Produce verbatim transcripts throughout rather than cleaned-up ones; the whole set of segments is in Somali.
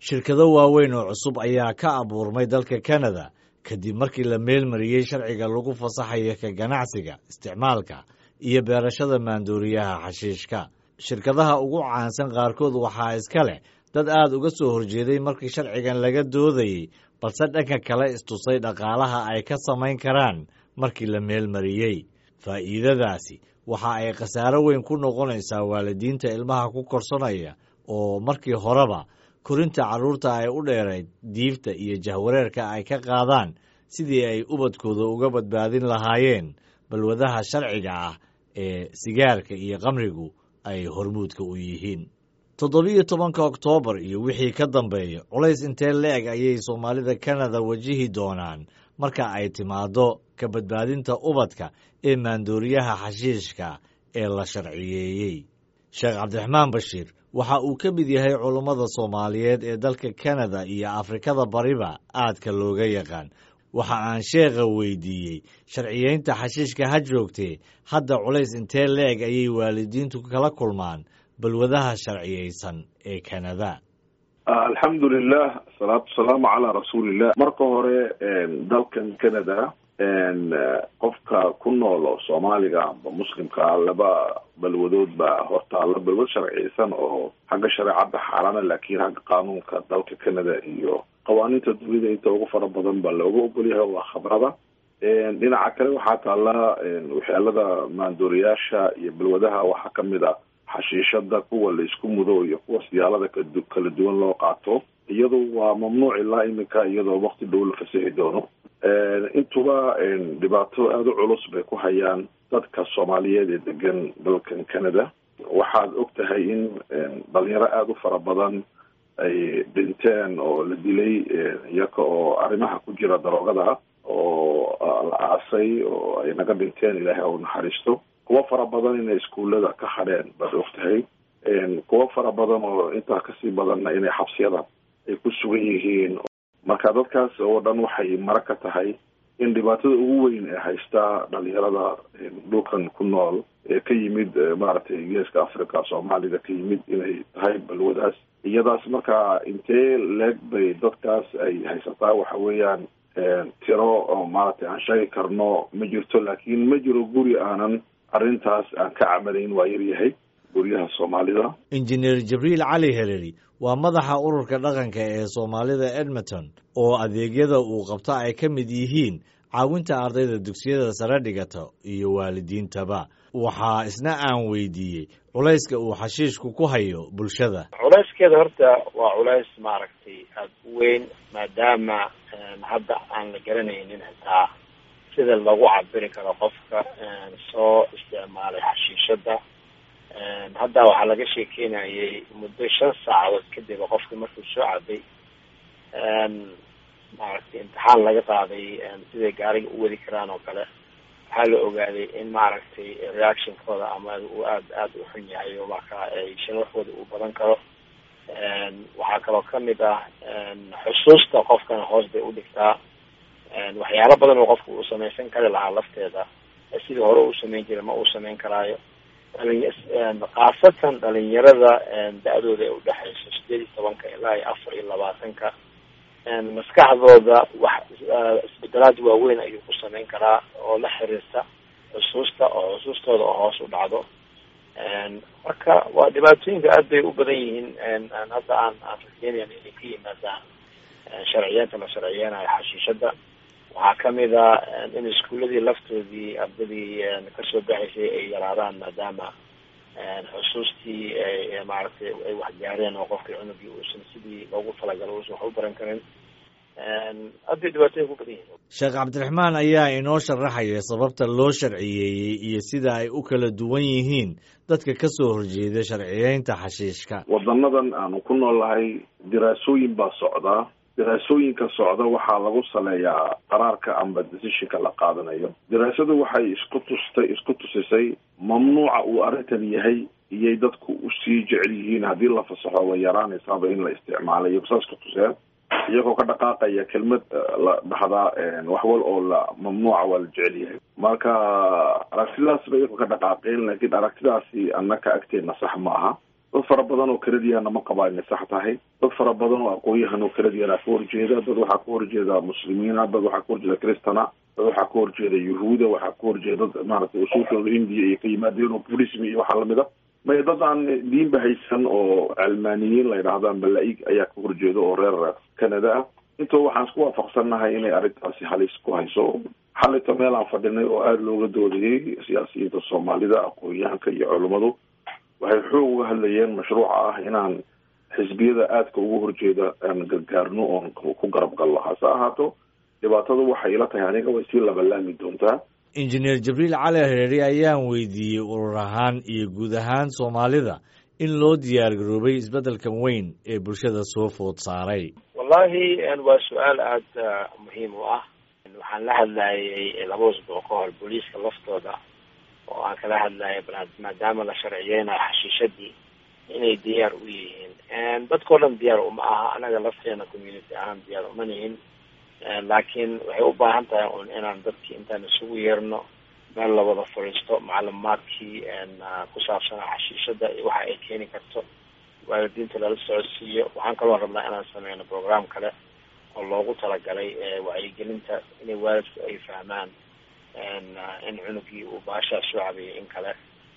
shirkado waaweyn oo cusub ayaa ka abuurmay dalka Canada kadib markii la meelmariyey sharciga lagu fasaxayo ka ganacsiga, isticmaalka iyo beerashada maandooriyaha xashiishka. Shirkadaha ugu caansan qaarkood waxaa iska leh dad aad uga soo horjeeday markii sharcigan laga doodayey, balse dhanka kale istusay dhaqaalaha ay ka samayn karaan markii la meelmariyey. Faa'iidadaasi waxa ay khasaaro weyn ku noqonaysaa waalidiinta ilmaha ku korsanaya oo markii horeba korinta carruurta ay u dheerayd diifta iyo jahwareerka ay ka qaadaan sidii ay ubadkooda uga badbaadin lahaayeen balwadaha sharciga ah ee sigaarka iyo qamrigu ay hormuudka u yihiin. toddobiyo tobanka Oktoobar iyo wixii ka dambeeya culays intee le'eg ayay Soomaalida Canada wajihi doonaan marka ay timaado ka badbaadinta ubadka ee maandooriyaha xashiishka ee la sharciyeeyey. Sheekh Cabdiraxmaan Bashiir waxa uu ka mid yahay culummada Soomaaliyeed ee dalka Canada iyo Afrikada Bariba aadka looga yaqaan. Waxa aan sheekha weydiiyey sharciyeynta xashiishka ha joogtee hadda culays intee le'eg ayay waalidiintu kala kulmaan balwadaha sharciyeysan ee Canada. alxamdulilah salaatu wasalaamu calaa rasuulillah. marka hore dalkan Canada qofka ku nool oo Soomaaliga amba muslimka laba balwadood baa hortaala. balwad sharciyeysan oo xagga shareecada xaaraana laakiin xagga qaanuunka dalka Canada iyo qawaaniinta dunida inta ugu fara badan baa looga ogol yahay waa khabrada. dhinaca kale waxaa taala waxyeelada maandooriyaasha iyo balwadaha waxaa kamid a xashiishada, kuwa la isku mudo iyo kuwa siyaalada kala duwan loo qaato. iyadoo waa mamnuuc ilaa iminka iyadoo waqti dhow la fasaxi doono. intuba dhibaato aada u culus bay ku hayaan dadka Soomaaliyeed ee degan dalkan Canada. waxaad og tahay in dhalinyaro aada u fara badan ay dhinteen oo la dilay iyaga oo arrimaha ku jira daroogada oo la aasay oo ay naga dhinteen, ilaahay u naxariisto. kuwa fara badan inay iskuullada ka hadheen baad og tahay. kuwa fara badan oo intaa kasii badanna inay xabsiyada ay ku sugan yihiin. marka dadkaas oo dhan waxay mara ka tahay in dhibaatada ugu weyn ee haystaa dhalinyarada dhulkan ku nool ee ka yimid maaragtay geeska Afrika, Soomaalida ka yimid inay tahay balwadaas. iyadaas markaa intee leeg bay dadkaas ay haysataa waxa weeyaan tiro oo maaragtay aan sheegi karno ma jirto, laakiin ma jiro guri aanan arrintaas aan ka camalayn waa yaryahay guryaha Soomaalida. Injineer Jibriil Cali Heleli waa madaxa ururka dhaqanka ee Soomaalida Edmonton oo adeegyada uu qabta ay ka mid yihiin caawinta ardayda dugsiyada sare dhigata iyo waalidiintaba. waxaa isna aan weydiiyey culayska uu xashiishku ku hayo bulshada. culayskeeda horta waa culays maaragtay aada u weyn, maadaama hadda aan la garanaynin xitaa sida lagu cabiri karo qofka soo isticmaalay xashiishada. hadda waxaa laga sheekeynayay muddo shan saacadood kadib qofkii markuu soo cabay maaragtay imtixaan laga qaaday siday gaariga u wadi karaan oo kale. waxaa la ogaaday in maaragtay reactionkooda ama uu aad aada u xun yahay oo marka ay shanwaxooda uu badan karo. waxaa kaloo kamid ah xusuusta qofkana hoos bay u dhigtaa. waxyaalo badan oo qofka uu samaysan kari lahaa lafteeda sidii hore uu samayn jiray ma uu samayn karaayo. khaasatan dhalinyarada da-dooda ee udhexaysa sideed iyo tobanka ilaa iyo afar iyo labaatanka maskaxdooda wax isbedelaad waaweyn ayuu ku samayn karaa oo la xiriirta xusuusta oo xusuustooda oo hoos u dhacdo. marka waa dhibaatooyinka aad bay u badan yihiin. hadda aan aan rajeynayna inay ka yimaadaan sharciyeenta la sharciyeenayo xashiishada. waxaa kamid a in iskuuladii laftoodii ardadii kasoo baxaysay ay yaraadaan maadaama xusuustii maaragtay ay waxgaareen oo qofkii cunugii uusan sidii loogu talagalo uusan wax u baran karin. aad bay dhibaatooyin ku badan yihiin. Sheekh Cabdiraxmaan ayaa inoo sharaxaya sababta loo sharciyeeyey iyo sida ay u kala duwan yihiin dadka ka soo horjeeda sharciyeynta xashiishka. wadanadan aanu ku noolahay diraasooyin baa socdaa. diraasooyinka socda waxaa lagu saleeyaa qaraarka amba decisionka la qaadanayo. diraasadu waxay isku tustay isku tusisay mamnuuca uu arrintan yahay iyay dadku usii jecel yihiin. haddii la fasaxo way yaraanaysaaba in la isticmaalayo saas ku tuseen iyagoo ka dhaqaaqaya kelmad la dhahdaa waxwal oo la mamnuuca waa la jecel yahay. marka aragtidaas bay iyagoo ka dhaqaaqeen, laakiin aragtidaasi annaka agteena sax ma aha. dad fara badan oo Canadian ma qabaa inay sax tahay dad fara badan oo aqoon-yahan oo Canadian ah ka horjeeda dad waxaa ka horjeeda muslimiin dad waxaa ka horjeeda kristana dad waxaa ka horjeeda yuhuuda waxaa ka horjeeda maaragtay usuulkooda hindiya iyo ka yimaadeen oo buddhism iyo waxaa lamida may dad aan diinba haysan oo almaaniyiin la yidhaahdaan balaaig ayaa ka horjeeda oo reer Canada ah intoo waxaan isku waafaqsannahay inay arrintaasi halis ku hayso xalita meel aan fadhinay oo aada looga doodayay siyaasiyiinta Soomaalida aqoon-yahanka iyo culimadu waxay xoog uga hadlayeen mashruuca ah inaan xisbiyada aadka ugu horjeeda aan gargaarno oon ku garab galno hase ahaato dhibaatadu waxay ila tahay aniga way sii labalaami doontaa injineer Jibriil Cali Hareeri ayaan weydiiyey urur ahaan iyo guud ahaan Soomaalida in loo diyaar garoobay isbeddelkan weyn ee bulshada soo food saaray wallahi waa su'aal aad muhiim u ah waxaan la hadlayay laba usbuuc ka hor booliiska laftooda oo aan kala hadlayay maadaama la sharciyeynayo xashiishadii inay diyaar u yihiin dadkoo dhan diyaar uma aha anaga lafteena community ahaan diyaar uma nihin laakiin waxay u baahan tahay un inaan dadkii intaan isugu yeerno meel la wada fadhiisto macluumaadkii ku saabsanaa xashiishada iyo waxa ay keeni karto waalidiinta lala socodsiiyo waxaan kaloo rabnaa inaan sameyno program kale oo loogu talagalay wacyigelinta inay waalidku ay fahmaan in cunugii uu baashaa soo cabeeyo in kale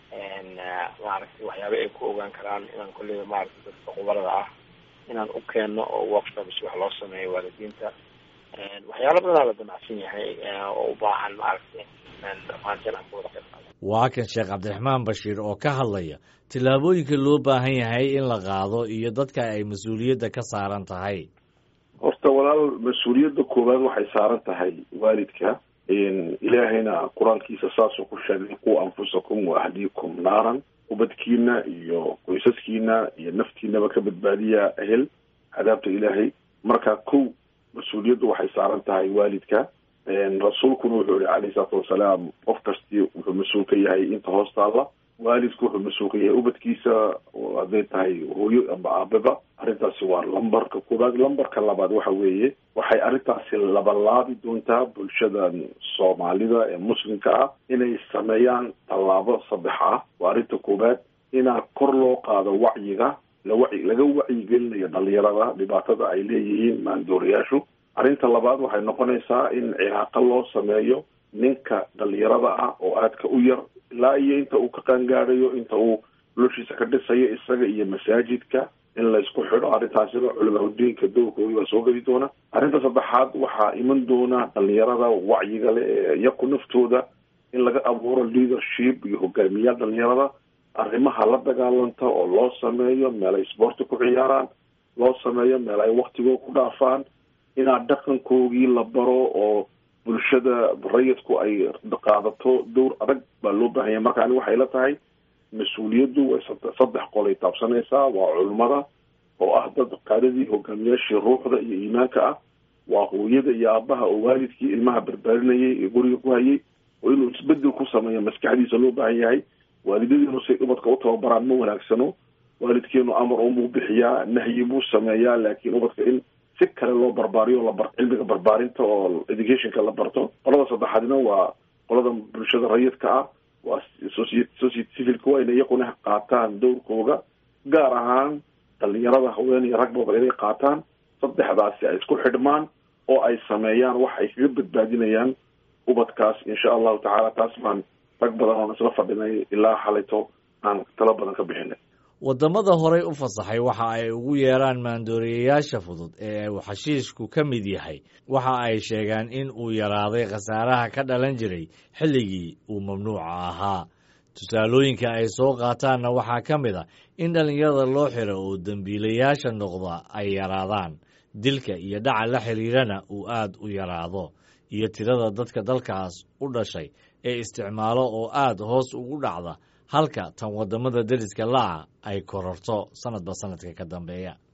maaragtay waxyaaba ay ku ogaan karaan inaan kolleyba maaragtay dadka qubarada ah inaan u keenno oo workshops wax loo sameeyo waalidiinta waxyaalo badanaa la damacsan yahay oo u baahan maaragtay dhammaanteen aan kuwada qayb qaadano waa kan sheekh cabdiraxmaan bashiir oo ka hadlaya tillaabooyinka loo baahan yahay in la qaado iyo dadka ay mas-uuliyadda ka saaran tahay horta walaal mas-uuliyadda koowaad waxay saaran tahay waalidka ilaahayna qur-aankiisa saasuu ku sheegay quu anfusakum wa ahliikum naaran ubadkiina iyo qoysaskiina iyo naftiinaba ka badbaadiya ehel cadaabta ilaahay marka kow mas-uuliyaddu waxay saaran tahay waalidka rasuulkuna wuxuu yihi calayhi salaatu wasalaam qof kastii wuxuu mas-uul ka yahay inta hoostaalla waalidku wuxuu mas-uul ka yahay ubadkiisa hadday tahay hooyo amba aababa arrintaasi waa lambarka koowaad lambarka labaad waxa weeye waxay arrintaasi labalaabi doontaa bulshada Soomaalida ee muslimka ah inay sameeyaan tallaabo saddex ah waa arrinta koowaad inaa kor loo qaado wacyiga laga wacyigelinayo dhalinyarada dhibaatada ay leeyihiin maandooriyaashu arrinta labaad waxay noqonaysaa in cilaaqo loo sameeyo ninka dhalinyarada ah oo aadka u yar ilaa iyo inta uu ka qaangaadhayo inta uu noloshiisa ka dhisayo isaga iyo masaajidka in la isku xidho arrintaasina culimaadudiinka dowrkooda waa soo geli doona arrinta saddexaad waxaa iman doona dhalinyarada wacyiga leh ee iyaku naftooda in laga abuuro leadership iyo hogaamiyaal dhalinyarada arrimaha la dagaalanta oo loo sameeyo meel ay sporti ku ciyaaraan loo sameeyo meel ay waktigooda ku dhaafaan inaa dhaqankoogii la baro oo bulshada rayidku ay qaadato dowr adag baa loo baahanya marka ani waxay la tahay mas-uuliyaddu way saddex qolay taabsanaysaa waa culimada oo ah dad qaadadii hogaamiyaashii ruuxda iyo iimaanka ah waa hooyada iyo aabaha oo waalidkii ilmaha barbaarinayay ee guriga ku hayay oo inuu isbedel ku sameeyo maskaxdiisa loo baahan yahay waalidadiinu say ubadka u tababaraan ma wanaagsano waalidkeenu amar unbuu bixiyaa nahyi buu sameeyaa laakiin ubadka in si kale loo barbaariyo labar cilmiga barbaarinta oo educationka la barto qolada saddexaadna waa qolada bulshada rayidka ah waa society civilka waa inay iyaguna qaataan dowrkooga gaar ahaan dhalinyarada haween iyo ragbaba inay qaataan saddexdaasi ay isku xidhmaan oo ay sameeyaan wax ay kaga badbaadinayaan ubadkaas insha allahu tacaala taas baan rag badan oon isla fadhinay ilaa xalayto aan talo badan ka bixinay waddamada horey u fasaxay waxa ay ugu yeeraan maandooriyayaasha fudud ee uu xashiishku ka mid yahay waxa ay sheegaan in uu yaraaday khasaaraha ka dhalan jiray xilligii uu mamnuuca ahaa tusaalooyinka ay soo qaataanna waxaa ka mid a in dhallinyarada loo xiro oo dembiilayaasha noqda ay yaraadaan dilka iyo dhaca la xiriirana uu aad u yaraado iyo tirada dadka dalkaas u dhashay ee isticmaalo oo aad hoos ugu dhacda halka tan waddamada deriska la'a ay kororto sanadba sanadka ka dambeeya